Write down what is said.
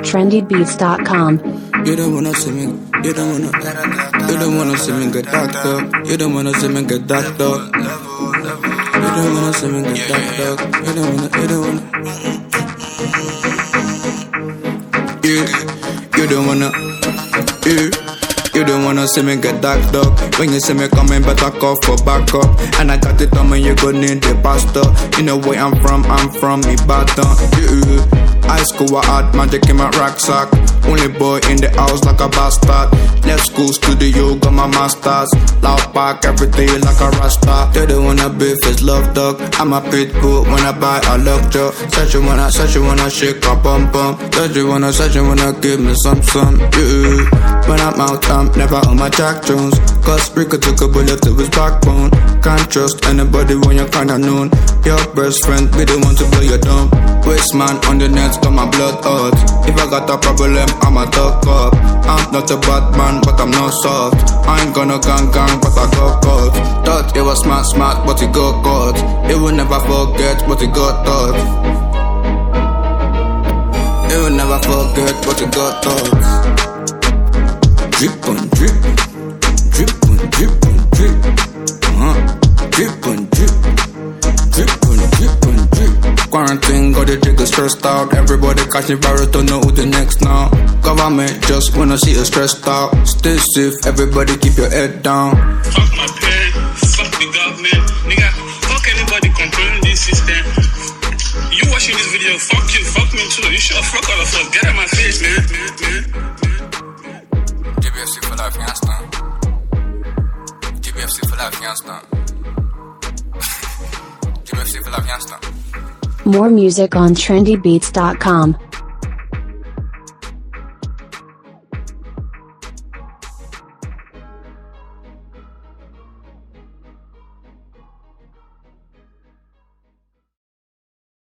trendybeats.com. You don't wanna see me, you don't wanna see me get dark up. You don't wanna see me get dark up. You don't wanna see me get dark up. You don't wanna. You don't wanna. You don't wanna see me get dark dog. When you see me coming, better call for backup. And I got it on me, you gon' need the pastor. You know where I'm from Ibadan. High school, I had magic in my rucksack. Only boy in the house like a bastard. Left school, studio, got my masters. Loud park every day like a rasta. They don't wanna beef, it's love dog. I'm a pit bull when I buy a luxury. Said you wanna shake a bum bum. Said you wanna give me some. When I'm out, I'm never on my Jack Jones. Cause Rico took a bullet to his backbone. Can't trust anybody when you're kinda known. Your best friend be the one to blow your dumb. Waste man on the net, got my blood hot. If I got a problem, I'ma talk up. I'm not a bad man, but I'm not soft. I ain't gonna gang, but I got caught. Thought it was smart, but it got caught. It will never forget what it got taught. It will never forget what it got taught. Drip on drip, drip on drip on drip. Drip on drip, drip on drip on drip. Quarantine got the jigger stressed out. Everybody catching virus, don't know who the next now. Government just wanna see us stressed out. Stay safe, everybody keep your head down. Fuck my parents, fuck the government. Nigga, fuck anybody controlling this system. You watching this video, fuck you, fuck me too. You should fuck all of us. Get out of my face, man. GBFC for life, instant. GBFC for life, instant. GBFC for life, instant. More music on trendybeats.com.